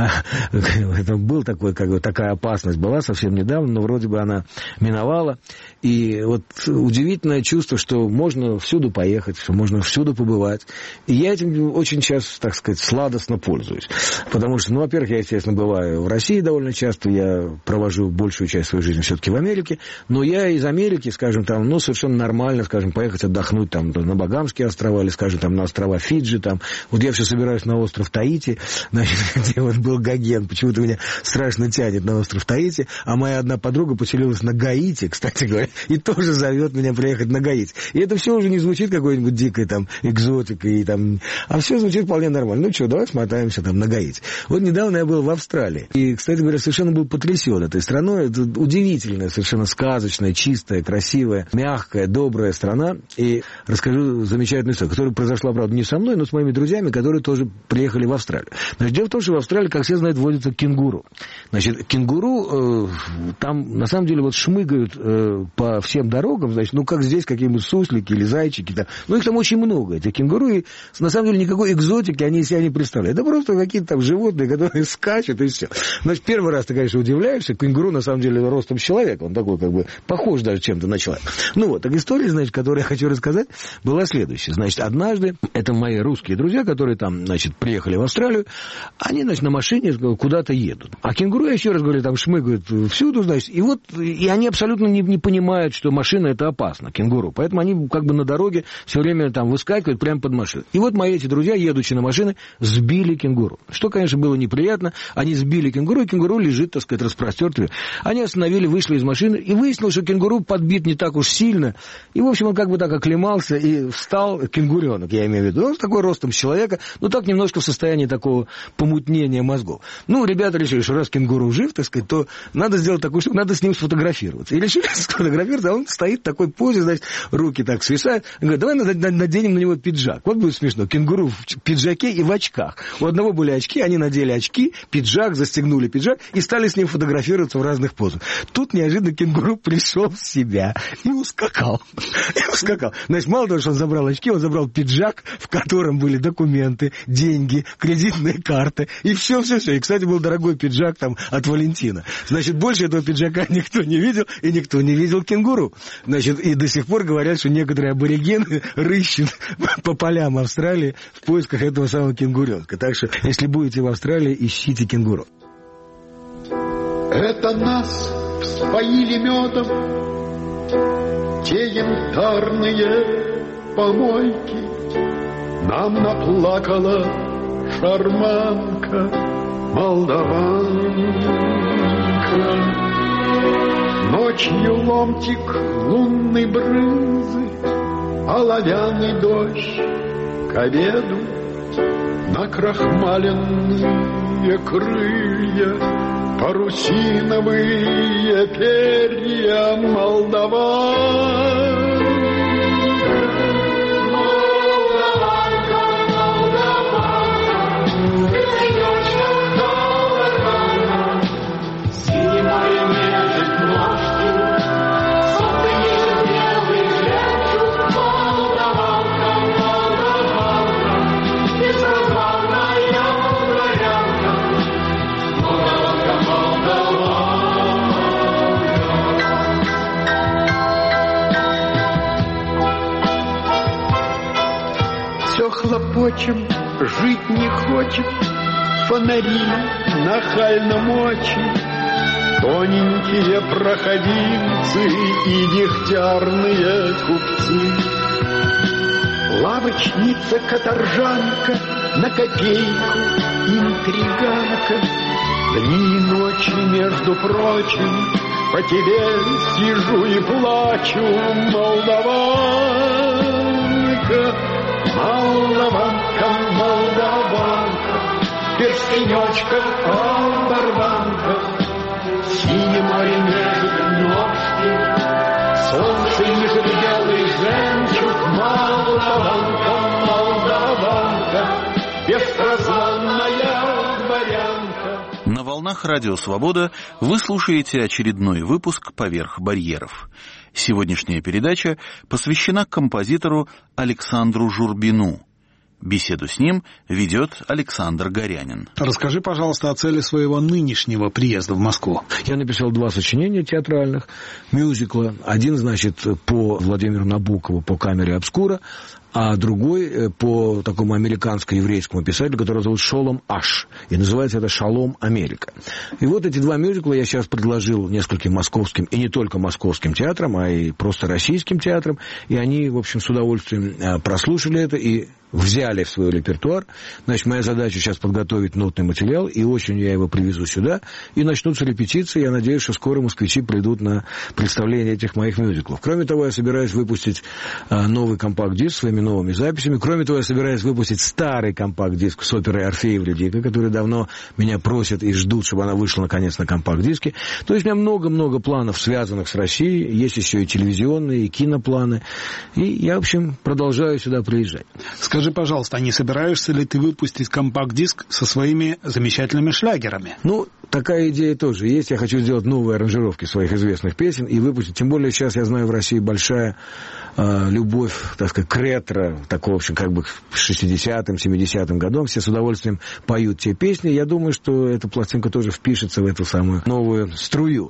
S2: Это был такой, как бы, такая опасность была совсем недавно, но вроде бы она миновала. И вот удивительное чувство, что можно всюду поехать, что можно всюду побывать. И я этим очень сейчас, так сказать, сладостно пользуюсь. Потому что, ну, во-первых, я, естественно, бываю в России довольно часто, я провожу большую часть своей жизни все-таки в Америке, но я из Америки, скажем, там, ну, совершенно нормально, скажем, поехать отдохнуть там на Багамские острова, или, скажем, там, на острова Фиджи, там. Вот я все собираюсь на остров Таити, значит, где вот был Гоген, почему-то меня страшно тянет на остров Таити, а моя одна подруга поселилась на Гаити, кстати говоря, и тоже зовет меня приехать на Гаити. И это все уже не звучит какой-нибудь дикой там экзотикой, там, а все звучит вполне нормально. Ну что, давай смотаемся там на Гаити. Вот недавно я был в Австралии, и, кстати говоря, совершенно был потрясен этой страной. Это удивительная, совершенно сказочная, чистая, красивая, мягкая, добрая страна. И расскажу замечательную историю, которая произошла, правда, не со мной, но с моими друзьями, которые тоже приехали в Австралию. Значит, дело в том, что в Австралии, как все знают, водится кенгуру. Значит, кенгуру э, там, на самом деле, вот шмыгают э, по всем дорогам, значит, ну, как здесь какие-нибудь суслики или зайчики. Там. Ну, их там очень много, этих кенгуру, и, на самом деле, никакой экзотики они из себя не представляют. Это просто какие-то там животные, которые скачут, и все. Значит, первый раз ты, конечно, удивляешься, кенгуру, на самом деле, ростом человека, он такой, как бы, похож даже чем-то на человека. Ну, вот, так история, значит, которую я хочу рассказать, была следующая. вещи. Значит, однажды, это мои русские друзья, которые там, значит, приехали в Австралию, они, значит, на машине куда-то едут. А кенгуру, я еще раз говорю, там шмыгают всюду, значит, и вот, и они абсолютно не, не понимают, что машина это опасно, кенгуру. Поэтому они как бы на дороге все время там выскакивают прямо под машину. И вот мои эти друзья, едучи на машине, сбили кенгуру. Что, конечно, было неприятно. Они сбили кенгуру, и кенгуру лежит, так сказать, распростертый. Они остановили, вышли из машины, и выяснилось, что кенгуру подбит не так уж сильно. И, в общем, он как бы так оклемался, и встал кенгуренок, я имею в виду. Он такой ростом человека, но так немножко в состоянии такого помутнения мозгов. Ну, ребята решили, что раз кенгуру жив, так сказать, то надо сделать такую штуку, надо с ним сфотографироваться. И решили сфотографироваться, а он стоит в такой позе, значит, руки так свисают. Он говорит, давай наденем на него пиджак. Вот будет смешно. Кенгуру в пиджаке и в очках. У одного были очки, они надели очки, пиджак, застегнули пиджак и стали с ним фотографироваться в разных позах. Тут неожиданно кенгуру пришел в себя и ускакал. И ускакал. Значит, мало того, что он забрал очки, он забрал пиджак, в котором были документы, деньги, кредитные карты и все-все-все. И, кстати, был дорогой пиджак там от Валентина. Значит, больше этого пиджака никто не видел, и никто не видел кенгуру. Значит, и до сих пор говорят, что некоторые аборигены рыщут по полям Австралии в поисках этого самого кенгуренка. Так что, если будете в Австралии, ищите кенгуру.
S14: Это нас вспоили медом те янтарные помойки. Нам наплакала шарманка молдаванка. Ночью ломтик лунной брызы, оловянный дождь к обеду, накрахмаленные крылья, парусиновые перья молдаванка. Хлопочем, жить не хочет, фонари нахально мочи, тоненькие проходимцы и дегтярные купцы. Лавочница-каторжанка, на копейку интриганка, дни и ночи, между прочим, по тебе сижу и плачу, молдаванка. Молдаванка, молдаванка, перстенечка, оборванка, синее море нежит ножки, солнце лежит белый жемчуг, молдаванка, молдаванка, беспрозванная дворянка.
S1: На волнах Радио Свобода вы слушаете очередной выпуск «Поверх барьеров». Сегодняшняя передача посвящена композитору Александру Журбину. Беседу с ним ведет Александр Горянин.
S8: Расскажи, пожалуйста, о цели своего нынешнего приезда в Москву.
S2: Я написал два сочинения театральных, мюзикла. Один, значит, по Владимиру Набокову, по камере обскура, а другой по такому американско-еврейскому писателю, которого зовут Шолом Аш. И называется это «Шалом Америка». И вот эти два мюзикла я сейчас предложил нескольким московским, и не только московским театрам, а и просто российским театрам. И они, в общем, с удовольствием прослушали это и взяли в свой репертуар. Значит, моя задача сейчас подготовить нотный материал, и осенью я его привезу сюда, и начнутся репетиции. Я надеюсь, что скоро москвичи придут на представление этих моих мюзиклов. Кроме того, я собираюсь выпустить новый компакт-диск своими новыми записями. Кроме того, я собираюсь выпустить старый компакт-диск с оперой «Орфей и Эвридика», который давно меня просят и ждут, чтобы она вышла наконец на компакт-диске. То есть у меня много-много планов, связанных с Россией. Есть еще и телевизионные, и кинопланы. И я, в общем, продолжаю сюда приезжать.
S8: Скажи, пожалуйста, а не собираешься ли ты выпустить компакт-диск со своими замечательными шлягерами?
S2: Ну, такая идея тоже есть. Я хочу сделать новые аранжировки своих известных песен и выпустить. Тем более сейчас, я знаю, в России большая э, любовь, так сказать, к ретро, такой, в общем, как бы к шестидесятым, семидесятым годам. Все с удовольствием поют те песни. Я думаю, что эта пластинка тоже впишется в эту самую новую струю.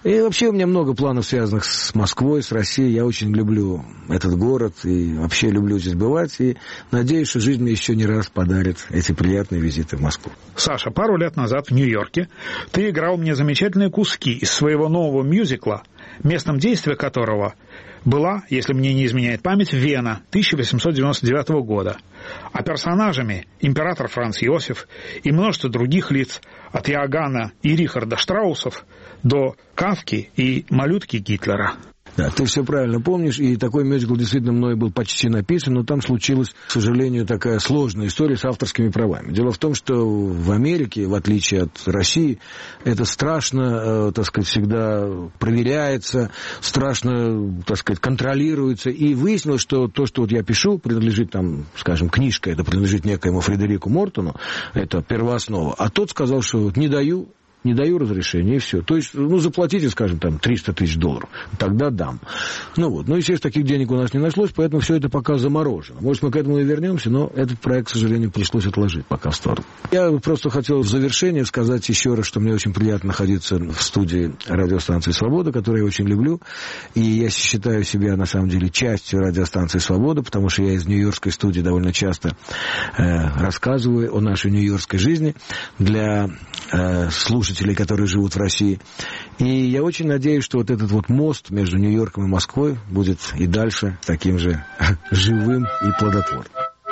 S2: И вообще у меня много планов, связанных с Москвой, с Россией. Я очень люблю этот город и вообще люблю здесь бывать. И надеюсь, что жизнь мне еще не раз подарит эти приятные визиты в Москву.
S8: Саша, пару лет назад в Нью-Йорке ты играл мне замечательные куски из своего нового мюзикла, местом действия которого была, если мне не изменяет память, Вена тысяча восемьсот девяносто девятого года. А персонажами император Франц Иосиф и множество других лиц, от Иоганна и Рихарда Штраусов до Кафки и малютки Гитлера.
S2: Да, ты все правильно помнишь, и такой мюзикл действительно мной был почти написан, но там случилась, к сожалению, такая сложная история с авторскими правами. Дело в том, что в Америке, в отличие от России, это страшно, э, так сказать, всегда проверяется, страшно, так сказать, контролируется, и выяснилось, что то, что вот я пишу, принадлежит там, скажем, книжка, это принадлежит некоему Фредерику Мортону, это первооснова, а тот сказал, что вот не даю, не даю разрешения, и все. То есть, ну, заплатите, скажем, там, триста тысяч долларов. Тогда дам. Ну, вот. Ну, естественно, таких денег у нас не нашлось, поэтому все это пока заморожено. Может, мы к этому и вернемся, но этот проект, к сожалению, пришлось отложить пока в сторону. Я просто хотел в завершение сказать еще раз, что мне очень приятно находиться в студии радиостанции «Свобода», которую я очень люблю. И я считаю себя, на самом деле, частью радиостанции «Свобода», потому что я из нью-йоркской студии довольно часто э, рассказываю о нашей нью-йоркской жизни для э, слушателей, которые живут в России. И я очень надеюсь, что вот этот вот мост между Нью-Йорком и Москвой будет и дальше таким же живым и плодотворным.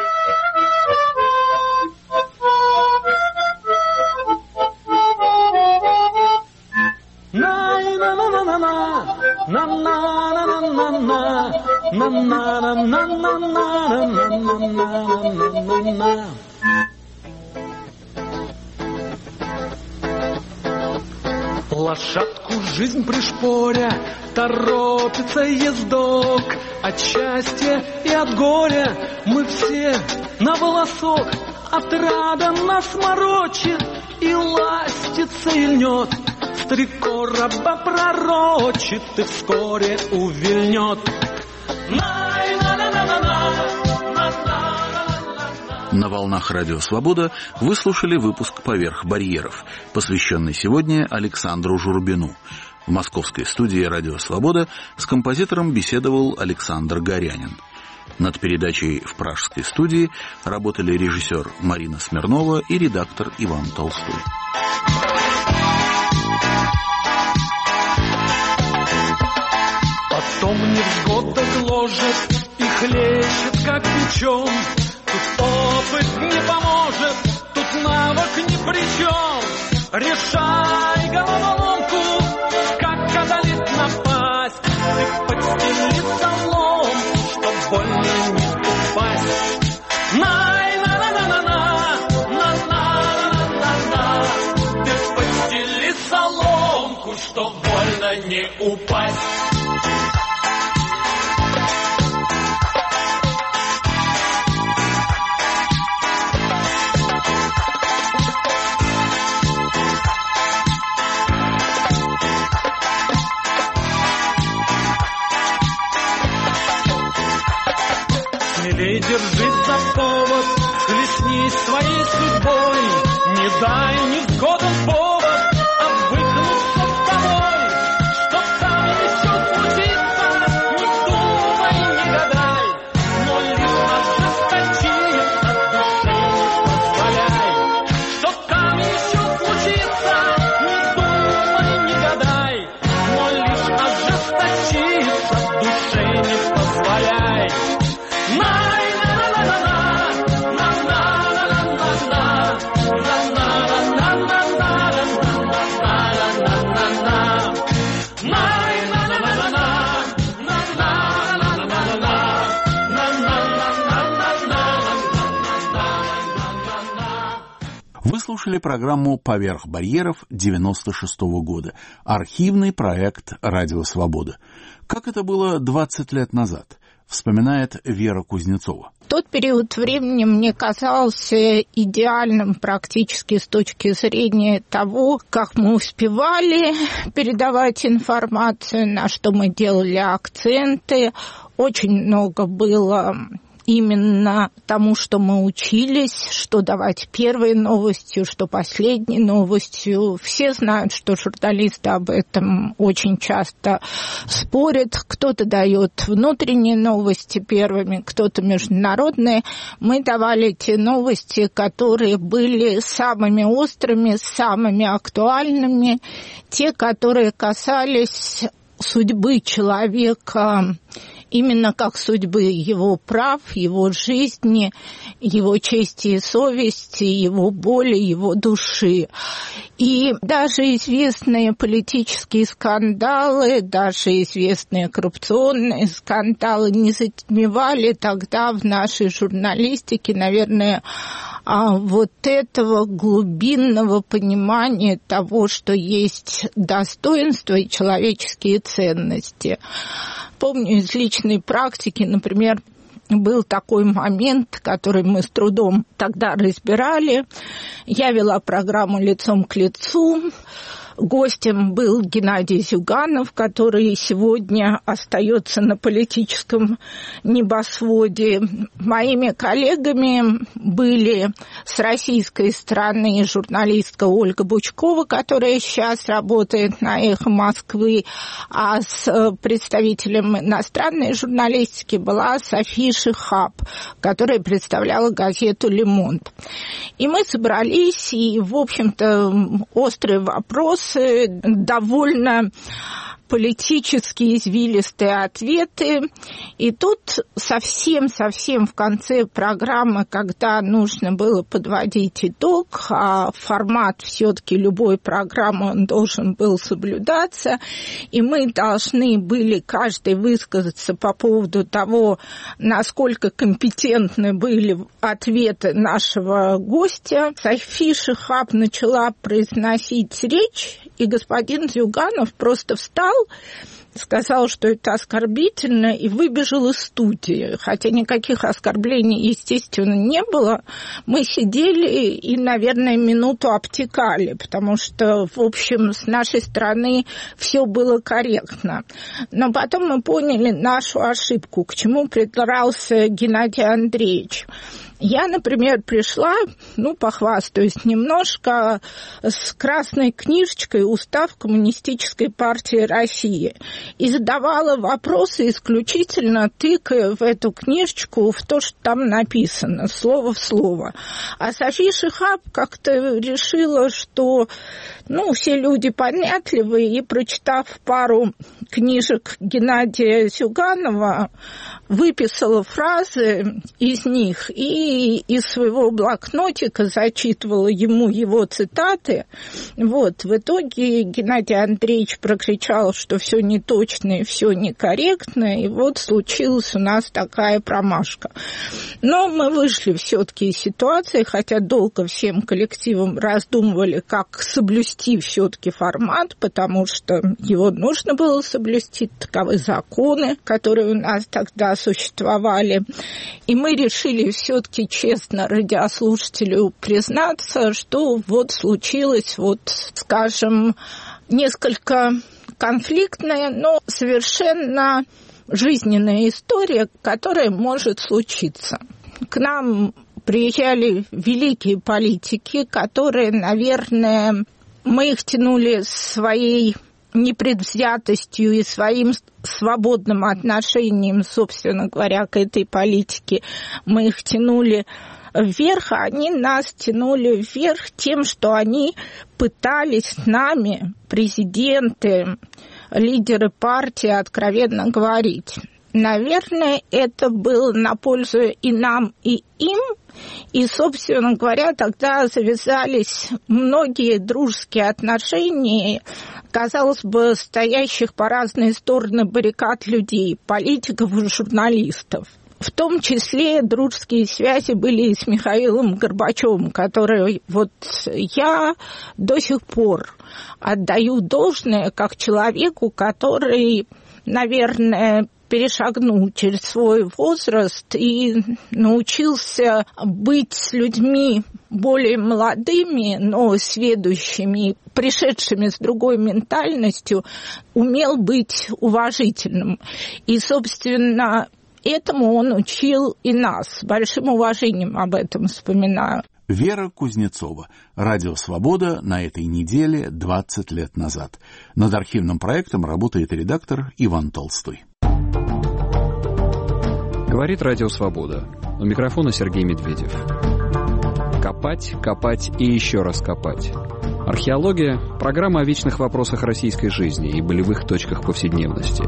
S9: Лошадку жизнь пришпоря, торопится ездок. От счастья и от горя мы все на волосок. Отрада нас морочит и ластится и льнет. Старико раба пророчит и вскоре увильнет.
S1: На волнах Радио Свобода вы слушали выпуск «Поверх барьеров», посвященный сегодня Александру Журбину. В московской студии Радио Свобода с композитором беседовал Александр Горянин. Над передачей в пражской студии работали режиссер Марина Смирнова и редактор Иван Толстой.
S9: Потом невзгода гложет и хлещет, как бичом. Тут опыт не поможет, тут навык ни при чем. Решай головоломку, как одолеть напасть. Ты подстели солом, чтоб больно не упасть. Най-на-на-на-на-на, на-на-на-на-на. Ты подстели соломку, чтоб больно не упасть. Держись за повод, хлестнись своей судьбой. Не дай невзгодам повод обвыкнуться с тобой. Что там еще случится, не думай, не гадай, но лишь ожесточи, от души не позволяй. Что там еще случится, не думай, не гадай, но лишь ожесточи, от души не позволяй.
S1: Вы слушали программу «Поверх барьеров» девяносто шестого года. Архивный проект «Радио Свобода». Как это было двадцать лет назад, вспоминает Вера Кузнецова.
S15: Тот период времени мне казался идеальным практически с точки зрения того, как мы успевали передавать информацию, на что мы делали акценты. Очень много было именно тому, что мы учились, что давать первой новостью, что последней новостью. Все знают, что журналисты об этом очень часто спорят. Кто-то дает внутренние новости первыми, кто-то международные. Мы давали те новости, которые были самыми острыми, самыми актуальными, те, которые касались судьбы человека, именно как судьбы его прав, его жизни, его чести и совести, его боли, его души. И даже известные политические скандалы, даже известные коррупционные скандалы не затмевали тогда в нашей журналистике, наверное, вот этого глубинного понимания того, что есть достоинство и человеческие ценности. Помню из личной практики, например, был такой момент, который мы с трудом тогда разбирали. Я вела программу «Лицом к лицу». Гостем был Геннадий Зюганов, который сегодня остается на политическом небосводе. Моими коллегами были с российской стороны журналистка Ольга Бучкова, которая сейчас работает на «Эхо Москвы», а с представителем иностранной журналистики была София Шихаб, которая представляла газету «Le Monde». И мы собрались, и, в общем-то, острый вопрос, довольно политически извилистые ответы. И тут совсем-совсем в конце программы, когда нужно было подводить итог, а формат все-таки любой программы он должен был соблюдаться, и мы должны были каждый высказаться по поводу того, насколько компетентны были ответы нашего гостя. София Шихаб начала произносить речь, и господин Зюганов просто встал, сказал, что это оскорбительно, и выбежал из студии. Хотя никаких оскорблений, естественно, не было. Мы сидели и, наверное, минуту обтекали, потому что, в общем, с нашей стороны все было корректно. Но потом мы поняли нашу ошибку, к чему придрался Геннадий Андреевич. Я, например, пришла, ну, похвастаюсь немножко, с красной книжечкой «Устав Коммунистической партии России» и задавала вопросы исключительно тыкая в эту книжечку, в то, что там написано, слово в слово. А София Шихаб как-то решила, что, ну, все люди понятливые, и, прочитав пару книжек Геннадия Зюганова, выписала фразы из них и из своего блокнотика зачитывала ему его цитаты. Вот. В итоге Геннадий Андреевич прокричал, что все неточно и все некорректно, и вот случилась у нас такая промашка. Но мы вышли все-таки из ситуации, хотя долго всем коллективом раздумывали, как соблюсти все-таки формат, потому что его нужно было соблюсти, таковы законы, которые у нас тогда существовали. И мы решили все-таки честно радиослушателю признаться, что вот случилось, вот, скажем, несколько конфликтная, но совершенно жизненная история, которая может случиться. К нам приезжали великие политики, которые, наверное, мы их тянули своей непредвзятостью и своим свободным отношением, собственно говоря, к этой политике. Мы их тянули вверх, а они нас тянули вверх тем, что они пытались с нами, президенты, лидеры партии, откровенно говорить. Наверное, это было на пользу и нам, и им. И, собственно говоря, тогда завязались многие дружеские отношения, казалось бы, стоящих по разные стороны баррикад людей, политиков и журналистов. В том числе дружеские связи были и с Михаилом Горбачевым, который вот я до сих пор отдаю должное как человеку, который, наверное, перешагнул через свой возраст и научился быть с людьми более молодыми, но сведущими, пришедшими с другой ментальностью, умел быть уважительным. И, собственно, Этому он учил и нас. С большим уважением об этом вспоминаю.
S1: Вера Кузнецова. Радио «Свобода» на этой неделе двадцать лет назад. Над архивным проектом работает редактор Иван Толстой.
S3: Говорит Радио «Свобода». У микрофона Сергей Медведев. Копать, копать и еще раз копать. Археология – программа о вечных вопросах российской жизни и болевых точках повседневности.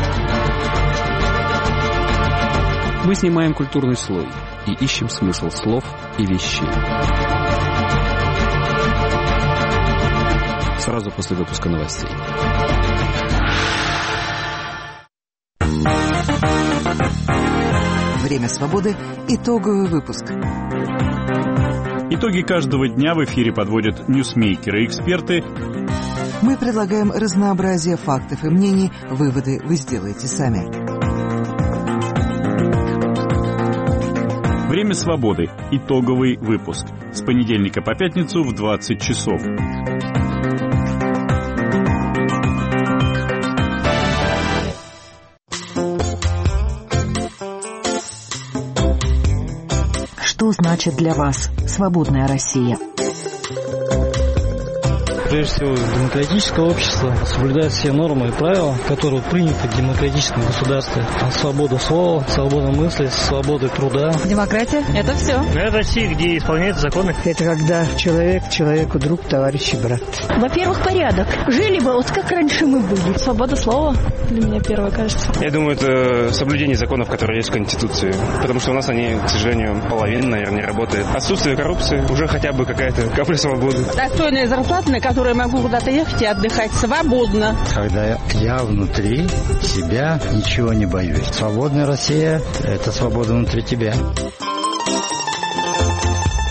S3: Мы снимаем культурный слой и ищем смысл слов и вещей. Сразу после выпуска новостей.
S16: Время свободы. Итоговый выпуск.
S17: Итоги каждого дня в эфире подводят ньюсмейкеры и эксперты.
S16: Мы предлагаем разнообразие фактов и мнений. Выводы вы сделаете сами.
S17: Время свободы. Итоговый выпуск. С понедельника по пятницу в двадцать часов.
S16: Что значит для вас свободная Россия?
S18: Прежде всего, демократическое общество соблюдает все нормы и правила, которые приняты в демократическом государстве. Свобода слова, свобода мысли, свобода труда.
S19: Демократия – это все.
S18: Это Россия, где исполняются законы.
S20: Это когда человек человеку друг, товарищ и брат.
S21: Во-первых, порядок. Жили бы вот как раньше мы были.
S22: Свобода слова для меня первое, кажется.
S23: Я думаю, это соблюдение законов, которые есть в Конституции. Потому что у нас они, к сожалению, половина, наверное, не работает. Отсутствие коррупции, уже хотя бы какая-то капля свободы.
S24: Достойная зарплата, на которую я могу куда-то ехать и отдыхать свободно.
S25: Когда я внутри себя ничего не боюсь. Свободная Россия – это свобода внутри тебя.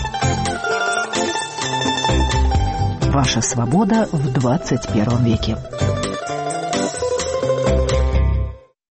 S16: Ваша свобода в двадцать первом веке.